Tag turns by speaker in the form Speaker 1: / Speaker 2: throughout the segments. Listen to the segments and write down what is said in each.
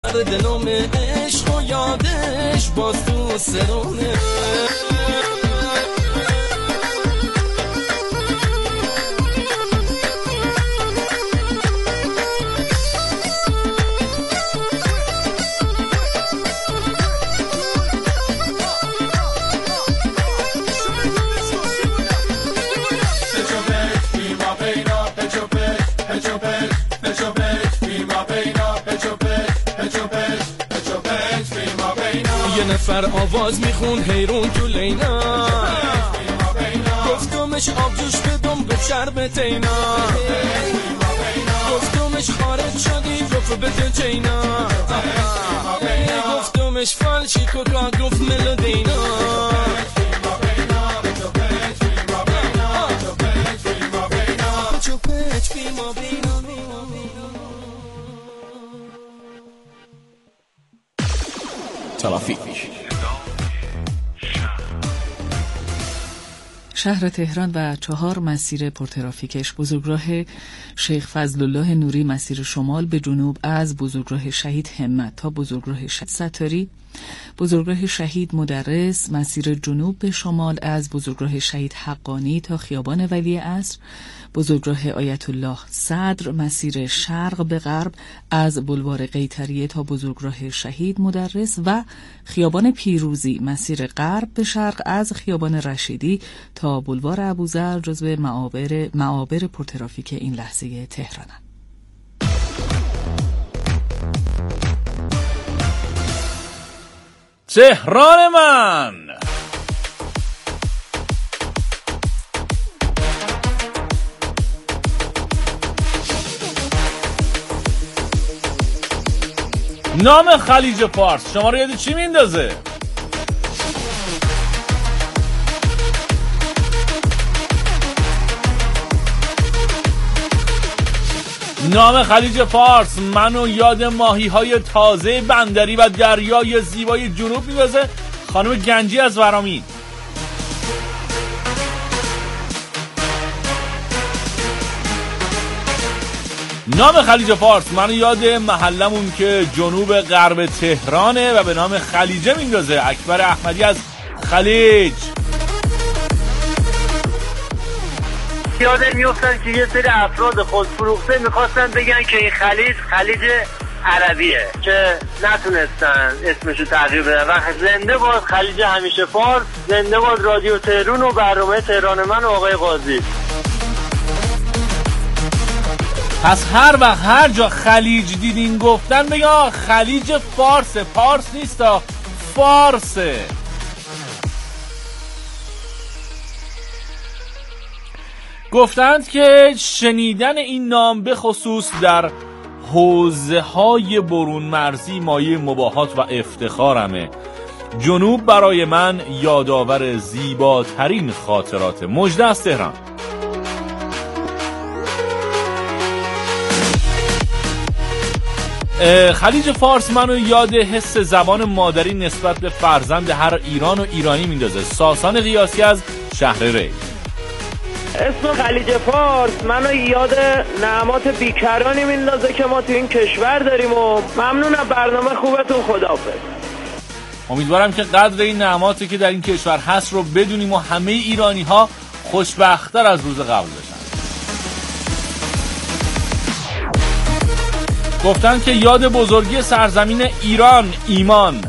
Speaker 1: دلم عشق و یادش باز تو سرونه نفر آواز میخون حیرون تو لینا گفتمش آبجوش بدم به شربت اینا گفتمش خارج شدی گفت بده چینا گفتمش فالشی کوکا گفت ملودینا
Speaker 2: ترافیک.
Speaker 3: شهر تهران و 4 مسیر پرترافیکش: بزرگراه شیخ فضلالله نوری مسیر شمال به جنوب از بزرگراه شهید همت تا بزرگراه شهید ستاری، بزرگراه شهید مدرس مسیر جنوب به شمال از بزرگراه شهید حقانی تا خیابان ولی عصر، بزرگراه آیت الله صدر مسیر شرق به غرب از بلوار قیطریه تا بزرگراه شهید مدرس و خیابان پیروزی مسیر غرب به شرق از خیابان رشیدی تا بلوار ابوذر جزو معابر پرترافیک این لحظه تهرانند.
Speaker 2: تهران من نام خلیج فارس شما رو یاد چی میندازه؟ نام خلیج فارس منو یاد ماهی‌های تازه بندری و دریای زیبای جنوب میندازه. خانم گنجی از ورامین. نام خلیج فارس منو یاد محلمون که جنوب غرب تهرانه و به نام خلیجه میندازه. اکبر احمدی از خلیج.
Speaker 4: یادم میفتن که یه سری افراد خودفروخته میخواستن بگن که این خلیج عربیه که نتونستن اسمشو تغییر بدن و زنده باد خلیج همیشه فارس، زنده باد رادیو تهران و برنامه تهران من و آقای قاضی.
Speaker 2: پس هر وقت هر جا خلیج دیدین گفتن بگا خلیج فارسه. پارس نیستا، فارسه. گفتند که شنیدن این نام به خصوص در حوزه های برون مرزی مایه مباهات و افتخارمه. جنوب برای من یادآور زیباترین خاطرات. مژده از تهران. خلیج فارس منو یاد حس زبان مادری نسبت به فرزند هر ایران و ایرانی میندازه. ساسان قیاسی از شهر ری.
Speaker 4: اسم خلیج فارس منو یاد نعمات بیکرانی میندازه که ما تو این کشور داریم و ممنونم برنامه خوبتون. خداحافظ.
Speaker 2: امیدوارم که قدر این نعماتی که در این کشور هست رو بدونیم و همه ایرانی ها خوشبخت‌تر از روز قبل بشن. گفتن که یاد بزرگی سرزمین ایران ایمان.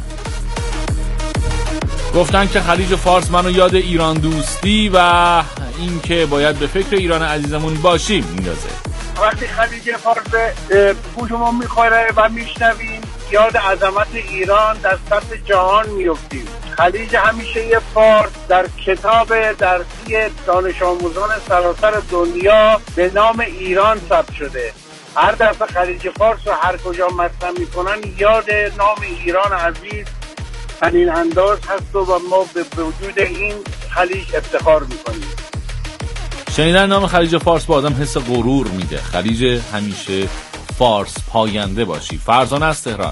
Speaker 2: گفتن که خلیج فارس منو یاد ایران دوستی و این که باید به فکر ایران عزیزمون باشیم میندازه.
Speaker 5: وقتی خلیج فارس گوش ما میخوره و میشنویم یاد عظمت ایران در سطح جهان میفتیم. خلیج همیشه یه فارس در کتاب درسی دانش آموزان سراسر دنیا به نام ایران ثبت شده. هر دفعه خلیج فارس رو هر کجا مطرح میکنن یاد نام ایران عزیز همین انداز هست و ما به وجود این خلیج افتخار میکنیم.
Speaker 2: شنیدن نام خلیج فارس با آدم حس غرور میده. خلیج همیشه فارس پاینده باشی. فرزانه از تهران.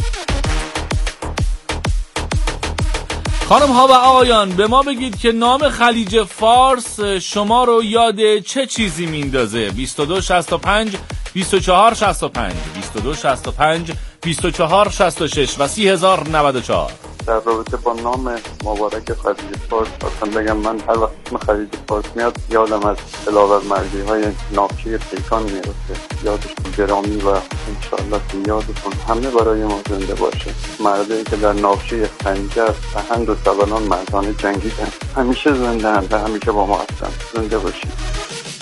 Speaker 2: خانم ها و آقایان به ما بگید که نام خلیج فارس شما رو یاد چه چیزی میندازه؟ 2265 2465 2265 2466 و 30094.
Speaker 6: در رابطه با نام مبارک خلیج فارس اصلا بگم من هر وقت اسم خلیج فارس میاد یادم از علاوه‌مردی های ناوچه پیکان میرسه. یادتون گرامی و انشاءالله که یادتون همه برای ما زنده باشه. مردایی که در ناوچه خنجر سهند و سبلان مردانه جنگیدن همیشه زنده هم و همیشه با ما هستن. زنده باشید.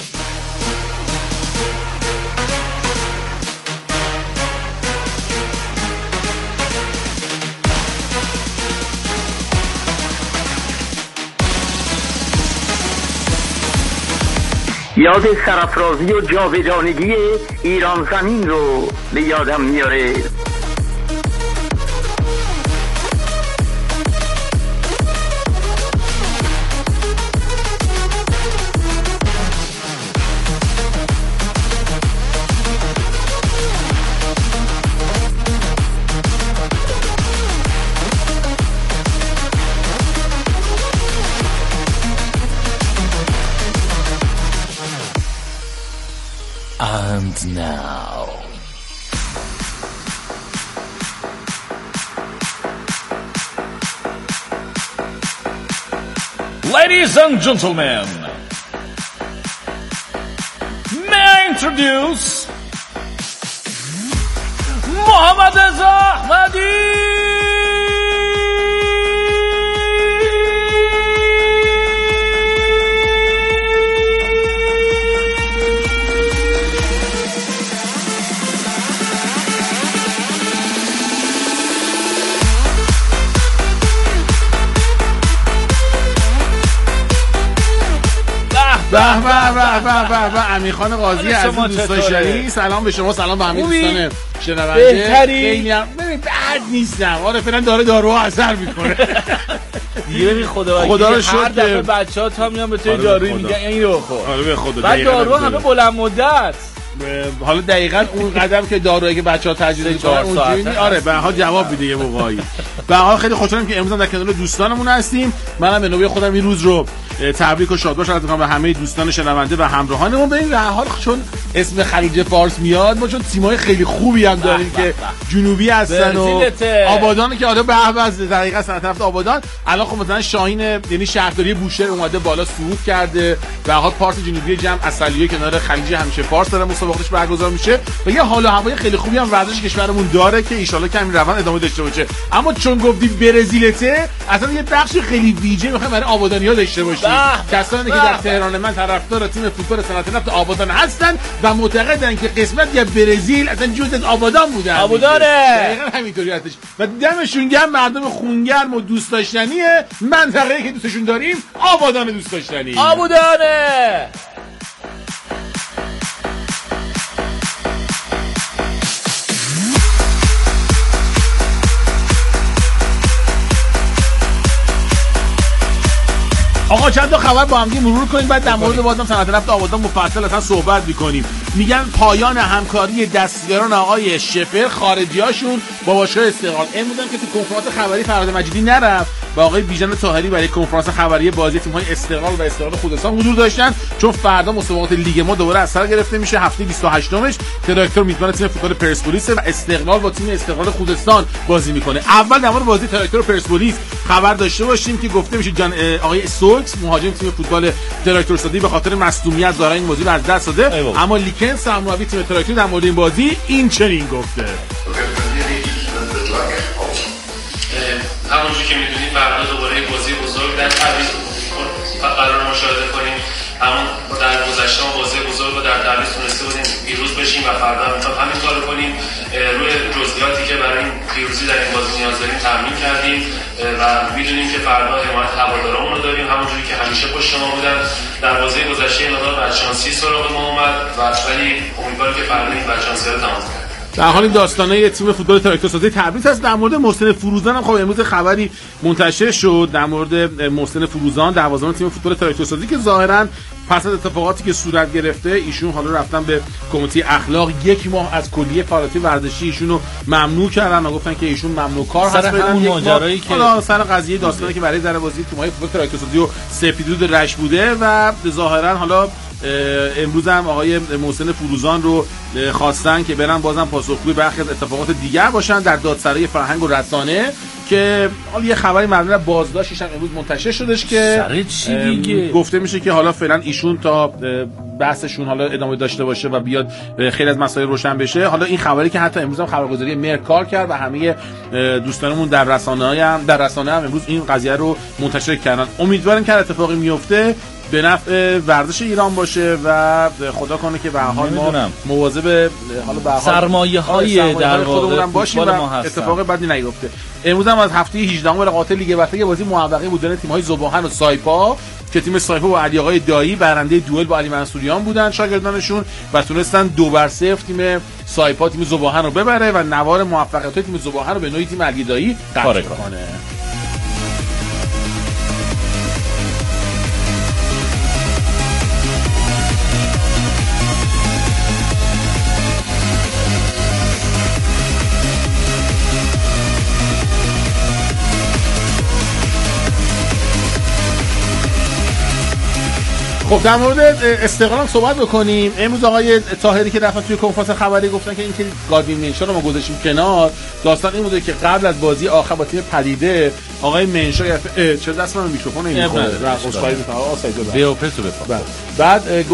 Speaker 4: یاد سرافرازی و جاودانگی ایران زمین رو به یادم میاره.
Speaker 2: And now, ladies and gentlemen, may I introduce Mohammad Ahmadi.
Speaker 7: به امیرخان قاضی عزیز دوست داشتنی، سلام به شما، سلام به همه دوستان شنونده. خیلی ببین بد نیستم. آره فعلا دارو اثر میکنه.
Speaker 2: دیگه خدا رو شکر. هر دفعه بچه‌ها تا میان به تو دارویی میگن این رو بخور.
Speaker 7: آره به خدا.
Speaker 2: بعد دارو همه بلند مدت.
Speaker 7: حالا دقیقاً اون قدم که دارویی که بچه‌ها تجویز می‌کنن اونجوری آره به ها جواب میده یه موقعی. به حال خیلی خوشحالم که امروز در کنار دوستانمون هستیم. منم به نوبه خودم این روز رو تبریک و شادباش عرض می‌کنم به همه دوستان شنونده و همراهانمون. به این حال چون اسم خلیج فارس میاد ما چون تیم‌های خیلی خوبی هم داریم که جنوبی هستن و آبادان که آره به از دقیقاً طرف آبادان الان خب مثلا شاهین یعنی شهرداری بوشهر اومده بالا صعود کرده و حال پارت جنوبی جمع عسلیه کنار خلیج همیشه فارس داره مسابقاتش برگزار میشه و یه حال و هوای خیلی خوبی هم ورزش کشورمون داره که ان شاءالله که همین روند ادامه داشته باشه. اما چون گفتی برزیلته اصلا یه بخش خیلی ویژه می‌خوام برای آبادانی‌ها داشته باشیم. کسانی که در تهران من طرفدار تیم فوتبال صنعت نفت آبادان هستن و معتقدن که قسمت یا برزیل اصلا جزء از آبادان بودن.
Speaker 2: آبادانه.
Speaker 7: دقیقاً همینطوری هستش و دمشون گرم. مردم خونگرم و دوست داشتنیه. منطقه‌ای که دوستشون داریم آبادان دوست داشتنی.
Speaker 2: آبادانه.
Speaker 7: آقا چند تا خبر با هم دیگه مرور کنیم بعد در مورد بازم صنعت نفت آبادان مفصل اصلا صحبت می‌کنیم. میگن پایان همکاری دستیاران آقای شفر خارجیاشون با باشگاه استقلال. این بودن که تو کنفرانس خبری فرهاد مجیدی نرفت و آقای بیژن طاهری برای کنفرانس خبری بازی تیم‌های استقلال و استقلال خوزستان حضور داشتن. چون فردا مسابقات لیگ ما دوباره از سر گرفته میشه. هفته 28مش تراکتور میزبان تیم فوتبال پرسپولیس و استقلال با تیم استقلال خوزستان بازی میکنه. اول در مورد بازی تراکتور و پرسپولیس خبر داشته باشیم که گفته میشه آقای سولکس مهاجم تیم فوتبال تراکتور سادی به خاطر مصدومیت ظاهرا این بازی رو از دست داده. اما لیکن سرمربی تیم تراکتور در مورد این بازی این چنین گفته:
Speaker 8: همونجوری که میدونید فردا دوباره بازی بزرگ در تبریز قرار مشاهده کنیم. همون در گذشته ما بازی بزرگ رو در تبریز تونسته بودیم پیروز بشیم و فردا میخوام همین کارو کنیم. روی جزئیاتی که برای این پیروزی در این بازی نیاز داریم تمرین کردیم و میدونیم که فردا حمایت هوادارامون رو داریم همونجوری که همیشه پشت ما بودن. در بازی گذشته مقدار بدشانسی سراغ ما اومد ولی امیدوارم که فردا این بدشانسی رو تمام کنیم.
Speaker 7: در حال این داستانه تیم فوتبال تراکتور سازی تبریز هست. در مورد محسن فروزان هم خب امروز خبری منتشر شد در مورد محسن فروزان دروازه‌بان تیم فوتبال تراکتور سازی که ظاهراً پس از اتفاقاتی که صورت گرفته ایشون حالا رفتن به کمیته اخلاق 1 ماه از کلیه فعالیت ورزشی ایشون رو ممنوع کردن و گفتن که ایشون ممنوع کار هست.
Speaker 2: همون ماجرایی که
Speaker 7: حالا سر قضیه داستانی که برای ذره بازی تیم‌های فوتبال تراکتور سازی و سپیدرود رش بوده و ظاهراً حالا امروز هم آقای محسن فروزان رو خواستن که برن بازم پاسخگوی برخی از اتفاقات دیگر باشن در دادسرای فرهنگ و رسانه، که حالا یه خبری مبنی بازداشتش هم امروز منتشر شدش که گفته میشه که حالا فعلا ایشون تا بحثشون حالا ادامه داشته باشه و بیاد خیلی از مسائل روشن بشه. حالا این خبری که حتی امروز هم خبرگزاری مرکار کرد و همه دوستانمون در رسانه هم امروز این قضیه رو منتشر کردن. امیدواریم که اتفاقی میفته به نفع ورزش ایران باشه و خدا کنه که به هر حال ما مواظب حالا به
Speaker 2: سرمایه‌های در
Speaker 7: خودمون باشیم و اتفاق بدی نیفته. امروز هم از هفته 18 مقاطع لیگ برتر بازی موفقی بودن تیم‌های ذوباهن و سایپا که تیم سایپا با علی آقای دایی برنده دوئل با علی منصوریان بودن شاگردانشون و تونستن 2-0 تیم سایپا تیم ذوباهن رو ببره و نوار موفقیت تیم ذوباهن رو به نوعی تیم علی دایی قطع کنه. خب در مورد استقلال صحبت بکنیم. امروز آقای طاهری که رفتن توی کنفرانس خبری گفتن که اینکه گاردین منشا رو ما گذاشتیم کنار، داستان این بوده که قبل از بازی آخر با تیم پدیده آقای منشا چرا دست من میکروفون نمیخوره بعد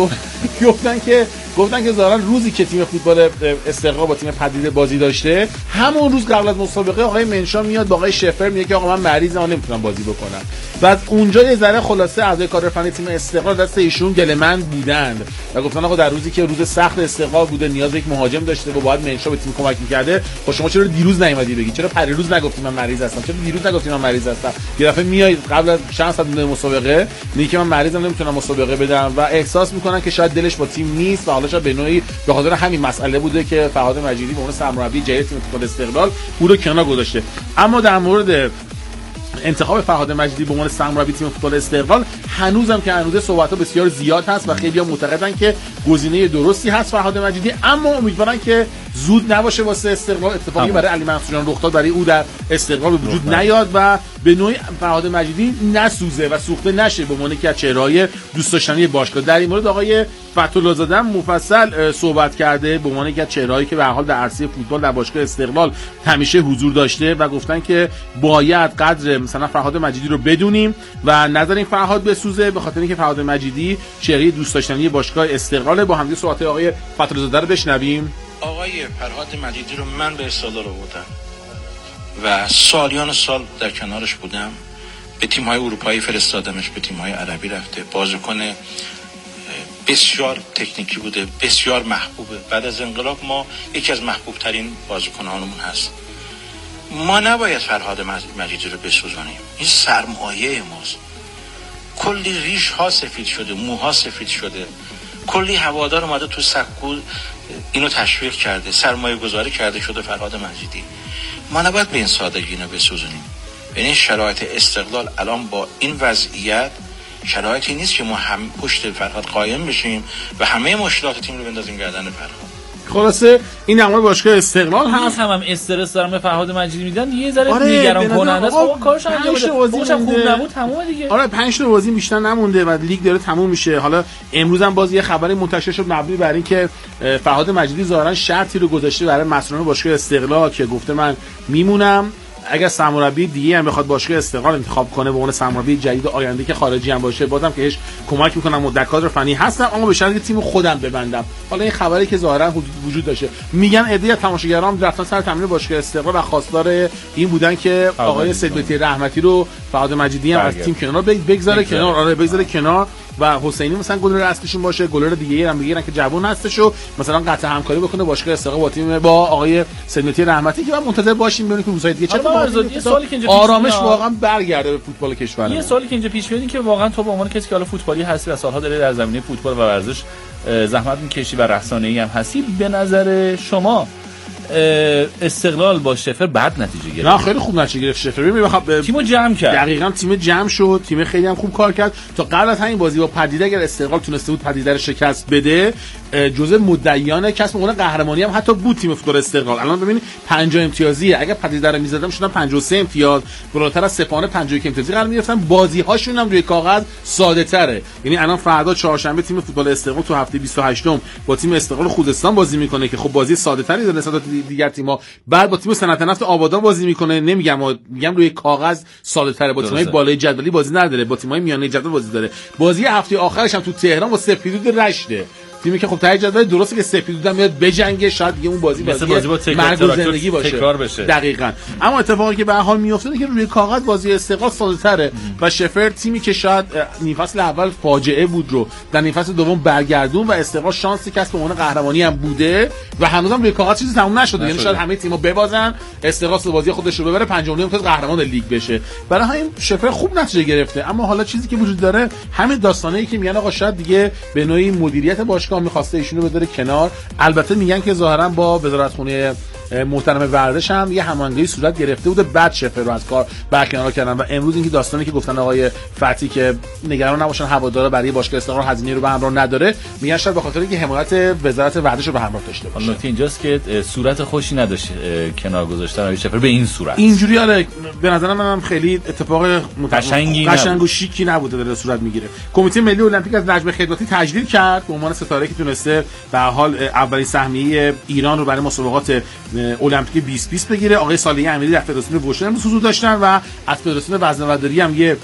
Speaker 7: گفتن که ظاهرا روزی که تیم فوتبال استقلال با تیم پدیده بازی داشته همون روز قبل از مسابقه آقای منشا میاد با آقای شفر میگه که آقا من مریضم نمیتونم بازی بکنم. بعد اونجا یه ذره خلاصه اعضای کادر فنی تیم استقلال دست ایشون گله‌مند بودند و گفتن آقا در روزی که روز سخت استقلال بوده نیاز به یک مهاجم داشته و باید منشا به تیم کمک می‌کرده، خب شما چرا دیروز نیومدی بگی؟ چرا پریروز نگفتی من مریض هستم؟ چرا دیروز نگفتی من مریض هستم؟ یه دفعه میای قبل از چند ساعت مسابقه میگی که من مریضم نمیتونم مسابقه بدم و احساس میکنن که شاید دلش با تیم نیست و حالا شاید به نوعی به خاطر همین مسئله بوده که فرهاد مجیدی به عنوان سرمربی جدید تیم فوتبال استقلال او رو کنار گذاشته. اما در مورد انتخاب فرهاد مجیدی به عنوان سرمربی تیم فوتبال استقلال هنوزم که هنوز صحبت‌ها بسیار زیاد هست و خیلی‌ها معتقدن که گزینه درستی هست فرهاد مجیدی، اما امیدوارن که زود نباشه واسه استقلال اتفاقی برای علی منصوریان رخ داد برای او در استقلال به وجود نیاد و به نوعی فرهاد مجیدی نسوزه و سوخته نشه به عنوان یکی از چهره‌های دوست داشتنی باشگاه. در این مورد آقای فتح‌الله زاده مفصل صحبت کرده به عنوان یکی از چهره‌هایی که به هر حال در عرصه فوتبال در باشگاه استقلال همیشه حضور داشته و گفتن که باید قدر مثلا فرهاد مجیدی رو بدونیم و نذاریم فرهاد بسوزه، به خاطر اینکه فرهاد مجیدی چهره دوست داشتنی باشگاه استقلال. با همدیگه صحبت آقای فتح‌الله زاده رو بشنویم.
Speaker 9: آقای فرهاد مجیدی رو من به استقلال آوردم و سالیان سال در کنارش بودم، به تیم‌های اروپایی فرستادمش، به تیم‌های عربی رفته، بازیکن بسیار تکنیکی بوده، بسیار محبوبه. بعد از انقلاب ما یکی از محبوب ترین بازیکنانمون هست. ما نباید فرهاد مجیدی رو بسوزانیم، این سرمایه ماست. کلی ریش ها سفید شده، موها سفید شده، کلی هوادار اومده تو سکو اینو تشویق کرده، سرمایه گذاری کرده شده فرهاد مجیدی. ما نباید به این سادگی اینو بسوزونیم. به این شرایط استقلال الان با این وضعیت شرایطی نیست که ما هم پشت فرهاد قایم بشیم و همه مشکلات تیم رو بندازیم گردن فرهاد.
Speaker 7: خلاصه این نمای باشگاه استقلال هست.
Speaker 2: هم استرس دارم به فرهاد مجیدی میدن، یه ذره نگران کننده است. آقا کارش انجام بده. بازیش خوب نبود تمومه دیگه.
Speaker 7: آره 5 تا بازی بیشتر نمونده و لیگ داره تموم میشه. حالا امروز هم باز یه خبری منتشر شد مبنی بر این که فرهاد مجیدی ظاهرا شرطی رو گذاشته برای مسئولان باشگاه استقلال که گفته من میمونم اگر سرمربی دیگه هم بخواد باشگاه استقلال انتخاب کنه به عنوان سرمربی جدید آینده که خارجی هم باشه، بازم که هیچ کمک میکنم و در کادر فنی هستم، اما به شرطی تیم خودم ببندم. حالا این خبری که ظاهرا وجود داشته، میگن عده از تماشاگران رفتن سر تمرین باشگاه استقلال و خواستار این بودن که آقای سیدبهتی رحمتی رو فرهاد مجیدی هم از تیم کنار بگذاره کنار. آره بگذاره کنار و حسینی مثلا گلر اصلیشون باشه، گلر دیگه هم بگیرن که جوون هستش و مثلا قطع همکاری بکنه باشگاه استقلال با تیم با آقای سیدبهتی رحمتی که ما منتظر باشیم ببینیم که روزهای دیگه چه آرامش واقعا برگرده به فوتبال کشور.
Speaker 2: یه سوالی که اینجا پیش میاد که واقعا تو به عنوان کسی که حالا فوتبالی هستی و سالها داری در زمینه فوتبال و ورزش زحمت می‌کشی و رسانه‌ای هم هستی، به نظر شما استقلال با شفر بد نتیجه گرفت؟
Speaker 7: نه خیلی خوب نتیجه گرفت. شفر
Speaker 2: تیمو جمع کرد.
Speaker 7: دقیقاً تیم جمع شد، تیم خیلی هم خوب کار کرد. تا قبل از همین بازی با پدیده اگر استقلال تونسته بود پدیده رو شکست بده، جزء مدعیان کسب عنوان قهرمانی هم حتی بود تیم فوتبال استقلال. الان ببینید 50 امتیازیه، اگه پدیده رو می‌زدم شدن 53 امتیاز، بالاتر از سپاهان 51 امتیازی قرار می‌گرفتن. بازی‌هاشون هم روی کاغذ ساده‌تره. یعنی الان فردا چهارشنبه تیم فوتبال استقلال تو هفته 28م با تیم استقلال خوزستان بازی می‌کنه که خب بازی ساده‌تری داره نسبت به دیگر تیم‌ها. بعد با تیم صنعت نفت آبادان بازی می‌کنه. میگم روی کاغذ ساده‌تره، با تیم‌های بالای جدولی بازی نداره، با تیم‌های میانه جدول بازی داره. بازی هفته آخرش هم تو تهران با سپیدود رشته، تیمی که خب ته جدول درسته که سپیدود هم میاد بجنگه، شاید دیگه اون بازی مرگ و زندگی باشه،
Speaker 2: تکرار بشه.
Speaker 7: دقیقاً. اما اتفاقی که به هر حال میفته که روی کاغذ بازی استقلال ساده‌تره و شفر تیمی که شاید نیم فصل اول فاجعه بود رو در نیم فصل دوم برگردون و استقلال شانسی کسب عنوان قهرمانی هم بوده و هنوزم روی کاغذ چیزی تموم نشده. یعنی شاید همه تیم‌ها ببازن، استقلال بازی خودش رو ببره، پنجم امتیاز قهرمان لیگ بشه. برای همین شفر خوب نتیجه گرفته. اما حالا چیزی که وجود داره همین داستانایی که میگن آقا شاید دیگه به نوعی مدیریت باشگاه می‌خواسته ایشونو بذاره کنار. البته میگن که ظاهرا با وزارتخونه محترم ورزش هم یه هماهنگی صورت گرفته بوده، بعد شفر رو از کار برکنار کردن و امروز اینکه داستانی که گفتن آقای فتی که نگران نباشن هوادارا برای باشگاه استقلال هزینه رو به همراه نداره، میگن شاید به خاطر اینکه حمایت وزارت ورزش رو به همراه داشته باشه.
Speaker 2: نکته اینجاست که صورت خوشی نداشت کنار گذاشتن آقای شفر به این صورت.
Speaker 7: اینجوری آره به نظر منم خیلی اتفاق
Speaker 2: قشنگ
Speaker 7: و شیکی نبوده داره صورت میگیره. کمیته ملی المپیک از نجم خدمتی تجلیل کرد به عنوان ستاره که تونسته به حال اولین سهمیه ایران رو برای مسابقات المپیک 2020 بگیره. آقای صالحی امیری در فدراسیون وشن امروز حضور داشتن و از فدراسیون وزنه‌برداری هم یه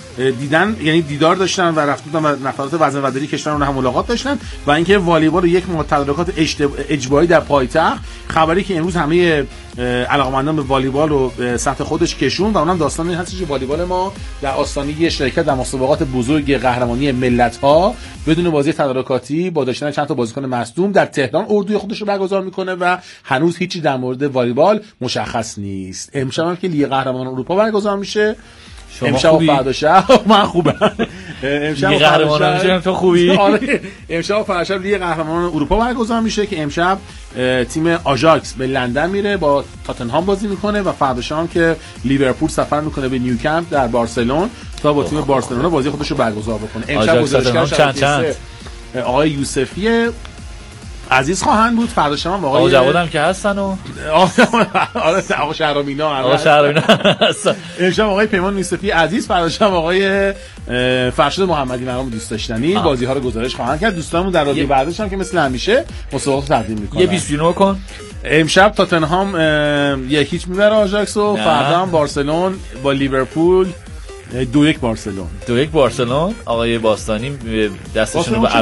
Speaker 7: دیدار داشتن و رفتن و نفرات وزنه‌برداری کشور رو هم ملاقات داشتن و اینکه والیبال یک ماه تدارکات اجباری در پایتخت، خبری که امروز همه علاقمندان به والیبال رو سمت خودش کشون و اونم داستان این هست که والیبال ما در آستانه شرکت در مسابقات بزرگ قهرمانی ملت‌ها بدون بازی تدارکاتی با داشتن چند تا بازیکن مصدوم در تهران اردوی خودش رو برگزار میکنه و هنوز هیچی در مورد والیبال مشخص نیست. امشب هم که لیگ قهرمانان اروپا برگزار میشه. امشب و فردا شب من خوبم. امشب و فردا شب
Speaker 2: تو خوبی؟
Speaker 7: آره امشب و فردا شب لیگ قهرمانان اروپا برگزار میشه که امشب تیم آژاکس به لندن میره با تاتنهام بازی میکنه و فردا شب که لیورپول سفر میکنه به نیوکمپ در بارسلون تا با تیم بارسلونا بازی خودش رو برگزار بکنه. امشب گزارشگر آقای یوسفی عزیز خواهند بود. فردا شب
Speaker 2: آقای جوادم که هستن و
Speaker 7: آقا شهرامینا
Speaker 2: هستن.
Speaker 7: امشب آقای پیمان یوسفی عزیز، فردا شب آقای فرشاد محمدی مرحوم دوست داشتنی بازی‌ها رو گزارش خواهند کرد. دوستانمون در رادیو ورزش هم که مثل همیشه مسابقات تقدیم می‌کنن.
Speaker 2: یه 20 کن.
Speaker 7: امشب تاتنهام 1-0 میبره آژاکس و فردا هم بارسلون با لیورپول 2-1 بارسلون. آقای
Speaker 2: باستانی دستشون به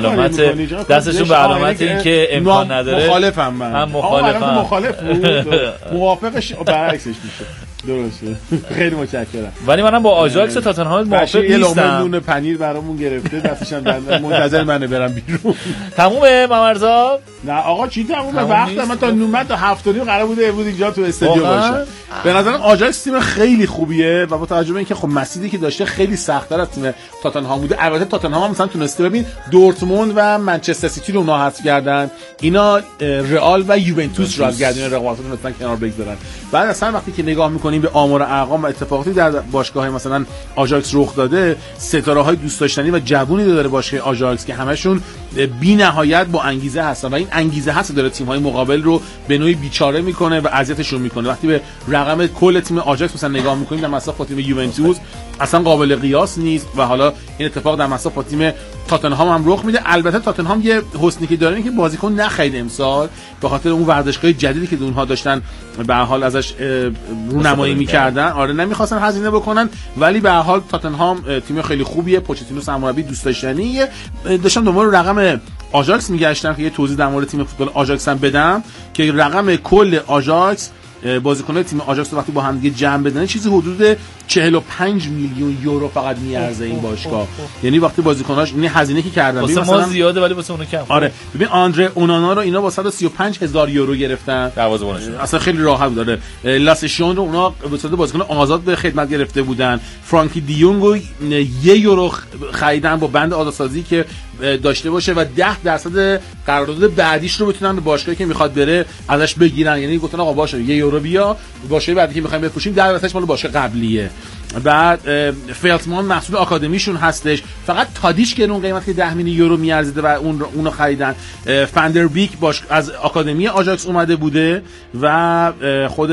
Speaker 2: علامت این که امکان نداره.
Speaker 7: مخالفم من مخالف بود. موافقش برعکسش میشه. درسته. خیلی متشکرم.
Speaker 2: ولی منم با آژاکس و تاتنهام موافق نیستم.
Speaker 7: یه لقمه نون پنیر برامون گرفته، دستشم منتظر منه برم بیرون.
Speaker 2: تمومه ممرزا؟
Speaker 7: نه آقا چی تمومه؟ وقت من تا 9 تا 7 قرار بوده امروز اینجا تو استادیو باشم. به نظرم آژاکس تیم خیلی خوبیه و با توجه به اینکه خب مسیری که داشته خیلی سخت‌تر از تیم تاتنهام بوده. البته تاتنهام هم مثلا تونسته ببین دورتموند و منچستر سیتی رو اونها حذف کردن، اینا رئال و یوونتوس رو از گردن رقابت تونستن کنار بگذارن. بعد اصلا وقتی که نگاه می‌کنیم به آمار ارقام و اتفاقاتی در باشگاه مثلا آژاکس رخ داده، ستاره‌های دوست داشتنی و جوونی داره باشگاه آژاکس که همشون بی‌نهایت با انگیزه هستن و این انگیزه هست داره تیم‌های مقابل رو به نوعی بیچاره میکنه و اذیتشون میکنه. وقتی به رقم کل تیم آژاکس مثلا نگاه میکنیم در مصاف با تیم یوونتوس اصلا قابل قیاس نیست و حالا این اتفاق در مصاف با تیم تاتنهام هم رخ میده. البته تاتنهام یه حسنی که داره اینه که بازیکن نخرید امسال به خاطر اون ورزشگاه جدیدی که اونها داشتن به هر حال ازش رونمایی میکردن. آره نمیخواستن هزینه بکنن، ولی به هر حال تاتنهام تیم خیلی خوبیه، پوچتینو سرمربی دوست داشتنیه. داشتم دنبال رقم آژاکس میگشتم که یه توضیح در مورد تیم فوتبال آژاکس هم بدم که رقم کل آژاکس بازیکن‌های تیم آژاکس وقتی با هم دیگه جمع بدن چیزی حدود 45 میلیون یورو فقط میارزه این باشگاه. یعنی وقتی بازیکناش این هزینه که کردن
Speaker 2: واسه ما زیاده ولی واسه اون کم.
Speaker 7: آره ببین آندره اونانا رو اینا با 135,000 یورو گرفتن
Speaker 2: دروازه‌بانشون،
Speaker 7: اصلا خیلی راحت بود. داره لاسشون رو اونا به صورت بازیکن آزاد به خدمت گرفته بودن. فرانکی دیونگو 1 یورو خریدن با بند آزادسازی که داشته باشه و 10% قرارداد بعدیش رو بتونن به باشگاهی که میخواد بره ازش بگیرن. یعنی گفتن آقا باشه 1 یورو بیا، باشگاهی بعدی که میخوایم بفروشیم 10% مال باشگاه قبلیه. بعد فلتمان محصول آکادمیشون هستش، فقط تادیش که اون قیمت که 10 میلیون یورو میارزیده و اونو خریدن. فاندربیک از آکادمی آژاکس اومده بوده و خود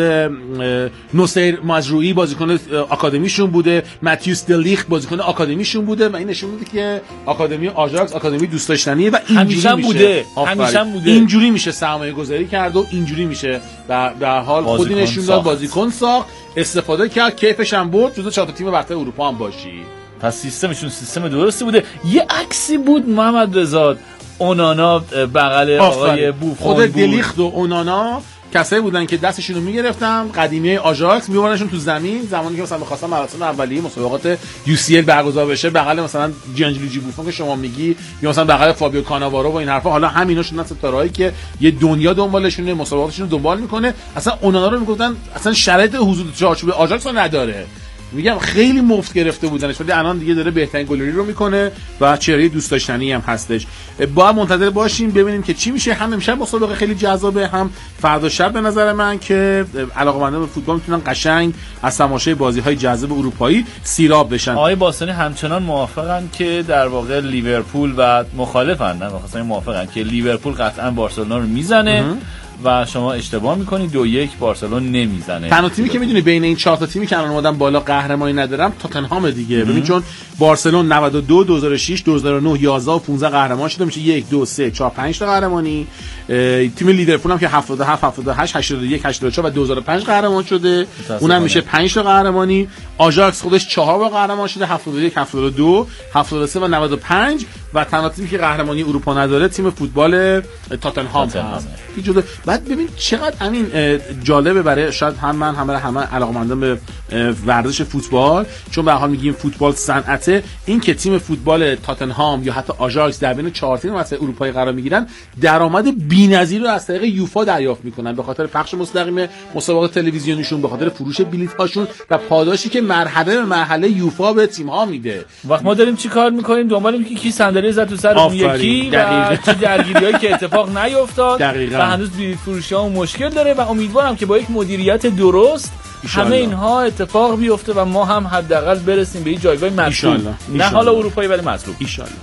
Speaker 7: نوسیر مزروعی بازیکن آکادمیشون بوده، ماتیوس دلیخت بازیکن آکادمیشون بوده و این نشون میده که آکادمی آژاکس آکادمی دوست داشتنیه و
Speaker 2: همیشه بوده.
Speaker 7: اینجوری میشه سرمایه گذاری کرد و اینجوری میشه و به حال خودی نشون داد، بازیکن ساخت، استفاده کرد، کیفش هم برد، جزو 4 تیم برتر اروپا هم باشی.
Speaker 2: پس سیستمشون سیستم درستی بوده. یه عکسی بود محمد رضا، اونانا بغل آقای بوفون
Speaker 7: خود دلیخت و اونانا کسایی بودن که دستشون رو میگرفتن قدیمی آژاکس میبرنشون تو زمین، زمانی که مثلا می‌خواستن مراسم اولیه مسابقات UCL برگزار بشه بغل مثلا جیانجلوجی بوفون که شما میگی، یا مثلا بغل فابیو کاناوارو و این حرفا. حالا همیناشون ستارهایی که یه دنیا دنبالشونه، مسابقاتشون رو دنبال میکنه. اصلا اونانا رو میگفتن اصلا شرایط حضور چارچوب آژاکس رو نداره، میگم خیلی مفت گرفته بودنش، ولی الان دیگه داره بهترین گلری رو میکنه و چهره دوست داشتنی هم هستش. باید منتظر باشیم ببینیم که چی میشه. هم امشب مسابقه خیلی جذابه، هم فردا شب به نظر من که علاقه‌مندان به فوتبال میتونن قشنگ از تماشای بازی‌های جذاب اروپایی سیراب بشن.
Speaker 2: آقای باستانی همچنان موافقن که در واقع لیورپول و مخالفن، نه مثلا موافقن که لیورپول قطعا بارسلونا رو میزنه و شما اشتباه میکنید 2-1 بارسلون نمیزنه.
Speaker 7: تنها تیمی که میدونی بین این 4 تا تیمی که الان اومدن بالا قهرمانی ندارم تاتنهام دیگه. ببین چون بارسلون 92 2006 2009 11 و 15 قهرمان شده، میشه 1 2 3 4 5 تا قهرمانی. تیم لیورپول هم که 77 78 81 84 و 2005 قهرمان شده، اونم میشه 5 تا قهرمانی. آژاکس خودش 4 بار قهرمان شده، 71 72 73 و 95 و تنها تیمی که قهرمانی اروپا نداره تیم فوتبال تاتنهام هست. بعد ببین چقدر همین جالبه برای شاید هم من همه علاقه‌مندان به ورزش فوتبال، چون به هر حال میگیم فوتبال صنعته، این که تیم فوتبال تاتنهام یا حتی آژاکس در بین 4 تیم واسه اروپایی قرار میگیرن، درآمد بی‌نظیر رو از طریق یوفا دریافت میکنن به خاطر پخش مستقیم مسابقات تلویزیونیشون، به خاطر فروش بلیط هاشون و پاداشی که مرحله به مرحله یوفا به تیم ها میده.
Speaker 2: وقت ما داریم چی کار میکنیم؟ دنبال اینکه کی صندلی زد تو سر اون یکی و چه درگیریایی که اتفاق نیفتاد و هنوز بلیط فروشی ها مشکل داره و امیدوارم که با یک مدیریت درست همه اینها اتفاق بیفته و ما هم حداقل برسیم به این جایگاه مطلوب، نه حالا اروپایی ولی مطلوب
Speaker 7: ان شاء الله.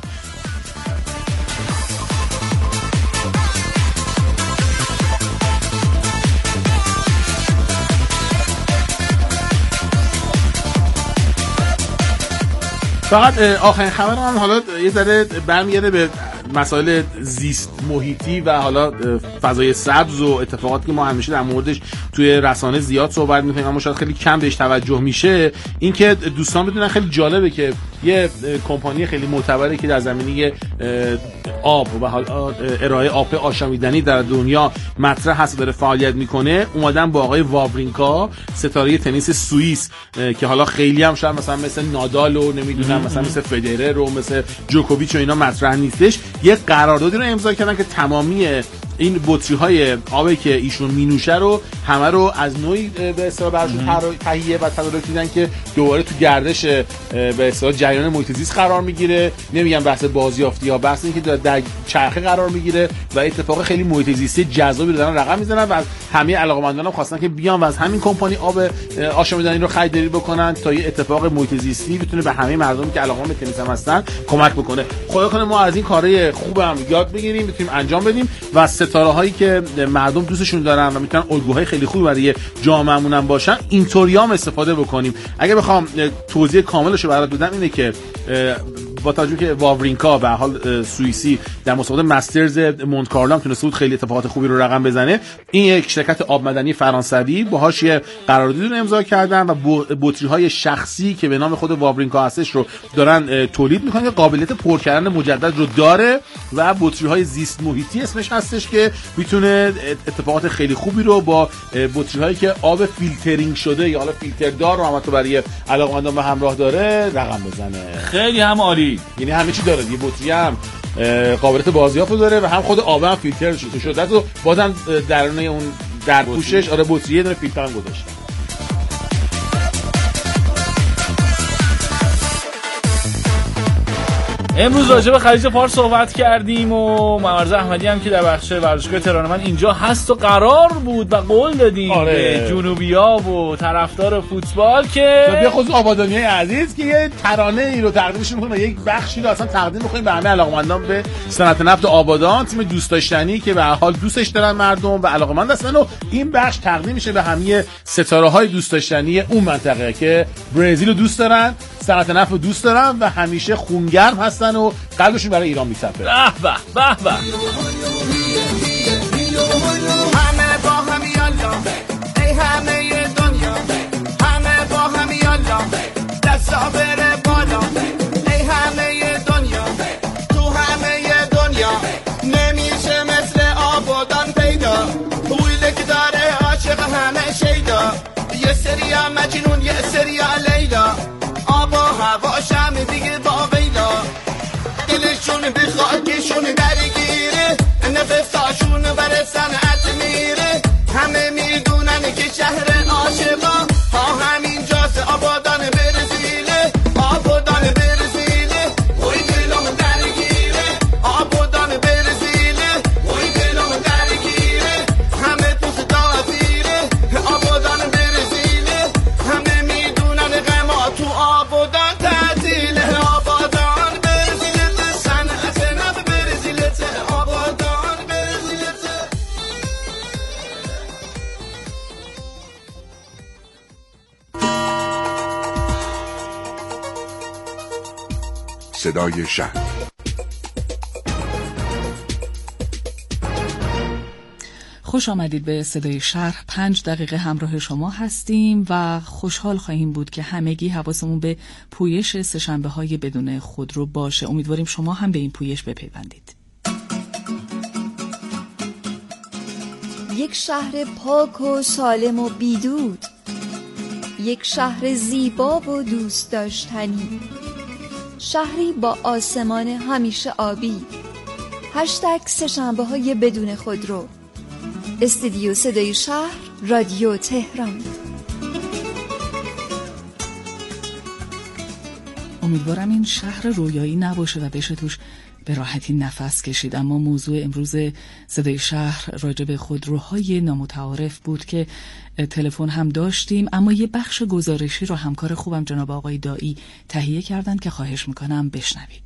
Speaker 7: فقط آخرین خبرم حالا یه ذره برمیگرده به مسائل زیست محیطی و حالا فضای سبز و اتفاقاتی که ما همیشه در موردش توی رسانه زیاد صحبت می‌کنیم اما شاید خیلی کم بهش توجه میشه. این که دوستان بدونن خیلی جالبه که یه کمپانی خیلی معتبری که در زمینه آب و حالا ارائه آب آشامیدنی در دنیا مطرح هست و داره فعالیت میکنه، اومدن با آقای واورینکا ستاره تنیس سوئیس که حالا خیلی هم شاید مثلا مثل نادال و نمیدونم مثلا مثل فدرر و مثل جوکوویچ و اینا مطرح نیستش، یه قراردادی رو امضا کردن که تمامی این بطری‌های آبی که ایشون مینوشه رو همه رو از نوعی به اصطلاح براشون تهیه و تدارک دیدن که دوباره تو گردش به اصطلاح جریان محیط زیست قرار میگیره. نمیگم بحث بازیافتی یا بحث اینکه در چرخه قرار میگیره و اتفاق خیلی محیط زیستی جذابی رو دارن رقم میزنن و از همه علاقه‌مندانم خواستن که بیان و از همین کمپانی آب آشامیدنی رو خریداری بکنن تا یه اتفاق محیط زیستی بتونه به همه مردمی که علاقه‌مند به تنیس هستن کمک بکنه. خدا کنه ما از این کارهای خوبم یاد بگیریم، بتونیم انجام بدیم و ستاره هایی که مردم دوستشون دارن و میتونن الگوهای خیلی خوبی برای جامعهمون هم باشن اینطوریام استفاده بکنیم. اگه بخوام توضیح کاملش رو برات بدم اینه که با توجه که واورینکا به حال سوئیسی در مسابقات مسترز مونت کارلو هم تونسته بود خیلی اتفاقات خوبی رو رقم بزنه، این یک شرکت آب معدنی فرانسوی باهاش یه قراردادی رو امضا کردن و بطری‌های شخصی که به نام خود واورینکا هستش رو دارن تولید میکنن که قابلیت پر کردن مجدد رو داره و بطری‌های زیست محیطی اسمش هستش که میتونه اتفاقات خیلی خوبی رو با بطری‌هایی که آب فیلترینگ شده یا حالا فیلتردار رو هم تو برای علاقه‌مندان به همراه داره رقم بزنه.
Speaker 2: خیلی هم عالی،
Speaker 7: یعنی همه چی داره، یه بطری هم قابلیت بازیافت داره و هم خود آب هم فیلتر شده و بازم درون اون در پوشش آره بطری یه دونه فیلتر هم گذاشتن.
Speaker 2: امروز راجع به خلیج فارس صحبت کردیم و محمد احمدی هم که در بخش ورزشگاه تهرانمند اینجا هست و قرار بود و قول دادیم به جنوبی‌ها و طرفدار فوتبال که
Speaker 7: به خصوص آبادانیای عزیز که یه ترانه ای رو تقدیمشون می‌کنیم و یک بخشی رو اصلا تقدیم می‌کنیم به همه علاقه‌مندان به صنعت نفت آبادان، تیم دوست داشتنی که به هر حال دوستش دارن مردم و علاقه‌مند هستن و این بخش تقدیم میشه به همه ستاره‌های دوست داشتنی اون منطقه که برزیل رو دوست دارن، صنعت نفت رو دوست دارن و همیشه خونگرم هستن و قلبشون برای ایران می‌تپه.
Speaker 2: به به به.
Speaker 10: همه با هم یالا ای همه دنیا، همه با هم یالا دستا بره بالا ای همه دنیا، تو همه دنیا نمیشه مثل آبادان پیدا، پولی که داره عاشق همه شیدا، یه سریا مجنون یه سریا لیلا، آب و هواشم دیگه با ویلا، دلشون به خاکشون درگیره، نفساشون بر صنعت میره، همه میدونن که شهر عاشقا ها همین جاست، آبادان برزیله، آبادان برزیله، وای دلم درگیره، آبادان برزیله، وای دلم درگیره، همه تو صدافیره، آبادان برزیله، همه میدونن غما تو آبادان تعطیله، آبادان برزیله، صنعت نفت برزیله، آبادان برزیله.
Speaker 11: صدای شهر.
Speaker 3: خوش آمدید به صدای شهر. 5 دقیقه همراه شما هستیم و خوشحال خواهیم بود که همگی حواسمون به پویش سه‌شنبه‌های بدون خودرو باشه. امیدواریم شما هم به این پویش بپیوندید.
Speaker 12: یک شهر پاک و سالم و بیدود، یک شهر زیبا و دوست داشتنی، شهری با آسمان همیشه آبی. هشتگ سه‌شنبه‌های بدون خودرو. استودیو صدای شهر، رادیو تهران.
Speaker 3: امیدوارم این شهر رویایی نباشه و بشه توش به راحتی نفس کشید. اما موضوع امروز صدای شهر راجع به خودروهای نامتعارف بود که تلفن هم داشتیم، اما یه بخش گزارشی رو همکار خوبم جناب آقای دایی تهیه کردن که خواهش میکنم بشنوید.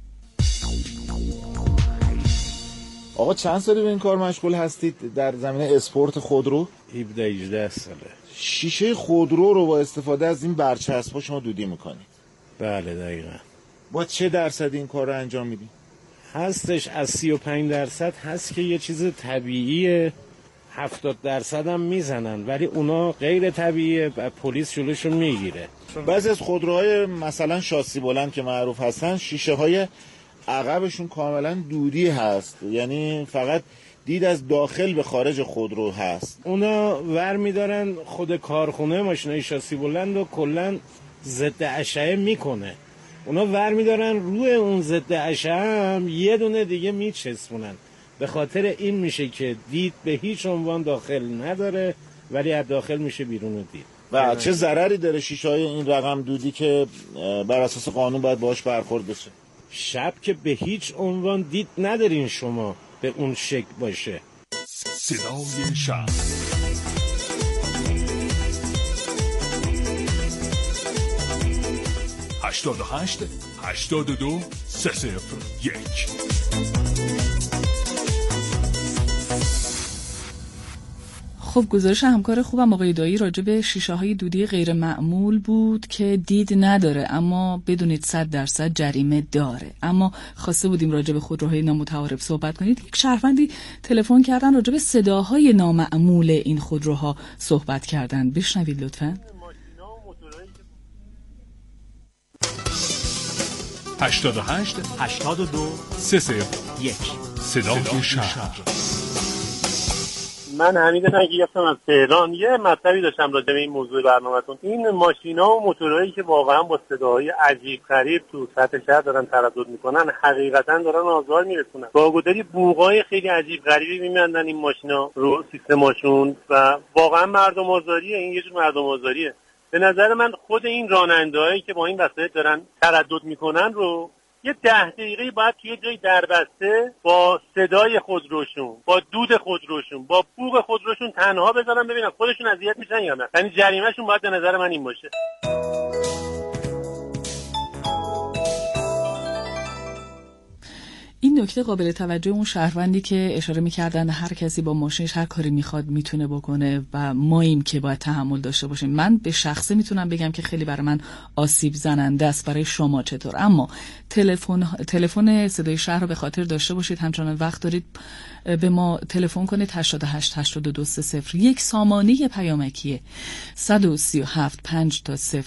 Speaker 13: آقا چند سالی به این کار مشغول هستید در زمینه اسپورت خودرو؟
Speaker 14: 17-18 ساله.
Speaker 13: شیشه خودرو رو با استفاده از این برچسب‌ها شما دودی میکنید؟
Speaker 14: بله دقیقاً.
Speaker 13: با چه درصد این کار رو انجام میدید؟
Speaker 14: هستش از 35% هست که یه چیز طبیعیه، 70% هم میزنن، ولی اونا غیر طبیعیه و پلیس جلوشون میگیره.
Speaker 13: بعضی از خودروهای مثلا شاسی بلند که معروف هستن شیشه های عقبشون کاملا دودی هست، یعنی فقط دید از داخل به خارج خودرو هست.
Speaker 14: اونا ور میدارن خود کارخونه ماشینای شاسی بلند و کلن ضد اشعه میکنه، اونا ور میدارن روی اون ضد اشعه هم یه دونه دیگه میچسبونن، به خاطر این میشه که دید به هیچ عنوان داخل نداره ولی از داخل میشه بیرون دید.
Speaker 13: و چه ضرری داره شیشه های این رقم دودی که بر اساس قانون باید باهاش برخورد بشه؟
Speaker 14: شب که به هیچ عنوان دید ندارین شما به اون شکل باشه.
Speaker 11: صدای شهر. 88 82 301.
Speaker 3: خب گزارش همکار خوبم آقای دایی راجع به شیشه های دودی غیر معمول بود که دید نداره، اما بدونید 100% جریمه داره. اما خواسته بودیم راجع به خودروهای نامتعارف صحبت کنید. یک شهروندی تلفن کردن راجع به صداهای نامعمول این خودروها صحبت کردن. بشنوید لطفاً.
Speaker 11: 88 82 301. صدای شهر.
Speaker 4: من حمید نگی هستم از تهران. یه مطلبی داشتم راجع به این موضوع برنامه‌تون. این ماشینا و موتورهایی که واقعا با صداهای عجیب غریب تو سطح شهر دارن تردد میکنن، حقیقتا دارن آزار میرسونن. باگوداری بوقای خیلی عجیب غریبی میمندن این ماشینا رو سیستماشون و واقعا مردم آزاریه. این یه جور مردم آزاریه. به نظر من خود این راننده‌هایی که با این وسایل دارن تردد میکنن رو
Speaker 5: یه 10 دقیقه باید توی جای دربسته با صدای خودروشون، با دود خودروشون، با بوق خودروشون تنها بذارن ببینن خودشون اذیت میشن یا نه. یعنی جریمهشون باید به نظر من این باشه.
Speaker 3: این نکته قابل توجه اون شهروندی که اشاره می‌کردن هر کسی با ماشینش هر کاری میخواد میتونه بکنه و ماییم که باید تحمل داشته باشیم. من به شخصه میتونم بگم که خیلی برای من آسیب زننده است. برای شما چطور؟ اما تلفن صدای شهر رو به خاطر داشته باشید. همچنان وقت دارید به ما تلفن کنید 88 82 301 سامانه پیامکی 137 5 تا 0